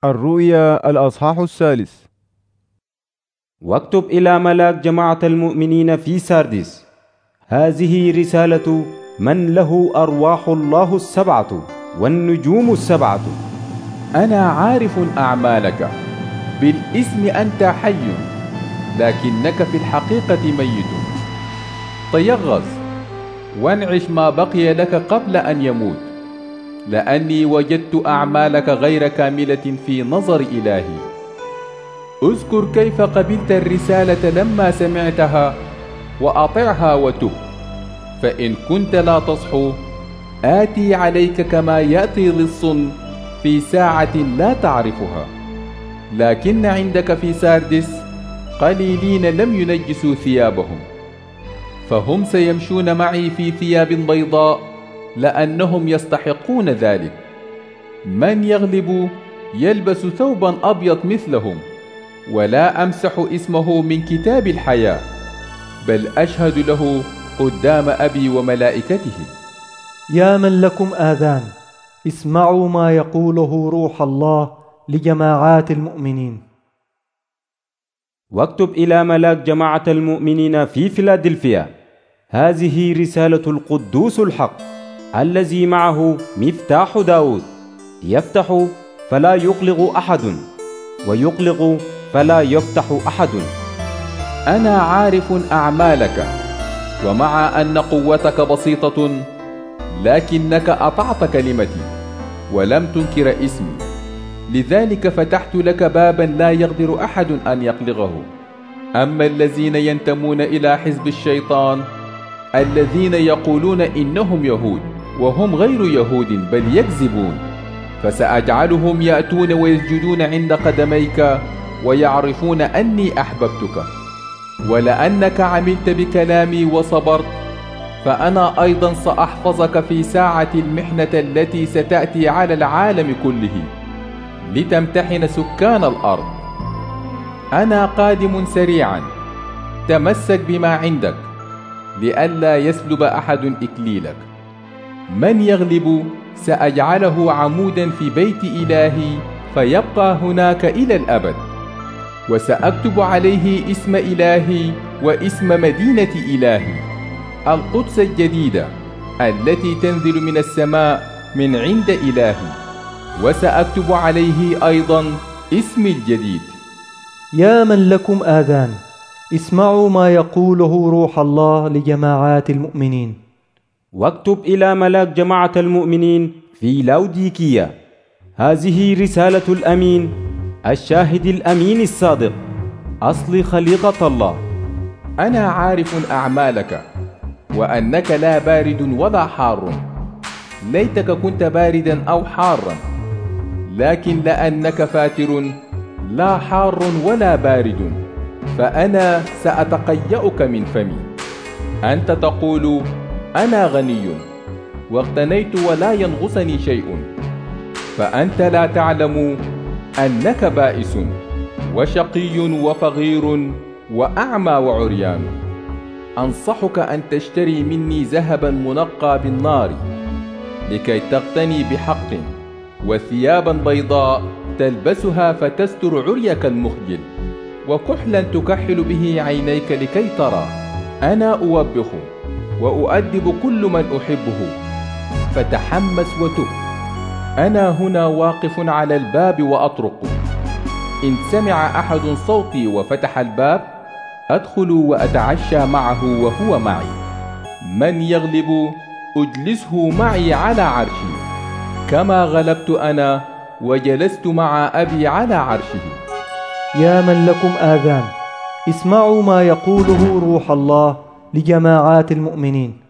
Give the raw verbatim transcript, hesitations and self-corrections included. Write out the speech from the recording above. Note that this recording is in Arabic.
الرؤيا الأصحاح الثالث. واكتب إلى ملاك جماعة المؤمنين في ساردس: هذه رسالة من له أرواح الله السبعة والنجوم السبعة. أنا عارف أعمالك، بالاسم أنت حي لكنك في الحقيقة ميت. تيغظ وانعش ما بقي لك قبل أن يموت، لأني وجدت أعمالك غير كاملة في نظر إلهي. اذكر كيف قبلت الرسالة لما سمعتها وأطعها وتب، فإن كنت لا تصحو آتي عليك كما يأتي لص في ساعة لا تعرفها. لكن عندك في ساردس قليلين لم ينجسوا ثيابهم، فهم سيمشون معي في ثياب بيضاء لأنهم يستحقون ذلك. من يغلب يلبس ثوبا أبيض مثلهم، ولا أمسح اسمه من كتاب الحياة، بل أشهد له قدام أبي وملائكته. يا من لكم آذان، اسمعوا ما يقوله روح الله لجماعات المؤمنين. واكتب إلى ملاك جماعة المؤمنين في فيلادلفيا: هذه رسالة القدوس الحق الذي معه مفتاح داود، يفتح فلا يغلق أحد، ويغلق فلا يفتح أحد. أنا عارف أعمالك، ومع أن قوتك بسيطة لكنك أطعت كلمتي ولم تنكر اسمي، لذلك فتحت لك بابا لا يقدر أحد أن يغلقه. أما الذين ينتمون إلى حزب الشيطان الذين يقولون إنهم يهود وهم غير يهود بل يكذبون، فسأجعلهم يأتون ويسجدون عند قدميك ويعرفون أني أحببتك. ولأنك عملت بكلامي وصبرت، فأنا أيضا سأحفظك في ساعة المحنة التي ستأتي على العالم كله لتمتحن سكان الأرض. أنا قادم سريعا، تمسك بما عندك لئلا يسلب أحد إكليلك. من يغلب سأجعله عمودا في بيت إلهي فيبقى هناك إلى الأبد، وسأكتب عليه اسم إلهي واسم مدينة إلهي القدس الجديدة التي تنزل من السماء من عند إلهي، وسأكتب عليه أيضا اسمي الجديد. يا من لكم آذان، اسمعوا ما يقوله روح الله لجماعات المؤمنين. واكتب إلى ملاك جماعة المؤمنين في لاوديكية: هذه رسالة الأمين الشاهد الأمين الصادق، أصل خليقة الله. أنا عارف أعمالك، وأنك لا بارد ولا حار. ليتك كنت باردا أو حارا، لكن لأنك فاتر لا حار ولا بارد، فأنا سأتقيأك من فمي. أنت تقول أنا غني واغتنيت ولا ينغصني شيء، فأنت لا تعلم أنك بائس وشقي وفقير وأعمى وعريان. أنصحك أن تشتري مني ذهبا منقى بالنار لكي تغتني بحق، وثيابا بيضاء تلبسها فتستر عريك المخجل، وكحلا تكحل به عينيك لكي ترى. أنا أوبخ وأؤدب كل من أحبه، فتحمس وتب. أنا هنا واقف على الباب وأطرق، إن سمع أحد صوتي وفتح الباب أدخل وأتعشى معه وهو معي. من يغلب أجلسه معي على عرشي، كما غلبت أنا وجلست مع أبي على عرشه. يا من لكم آذان، اسمعوا ما يقوله روح الله لجماعات المؤمنين.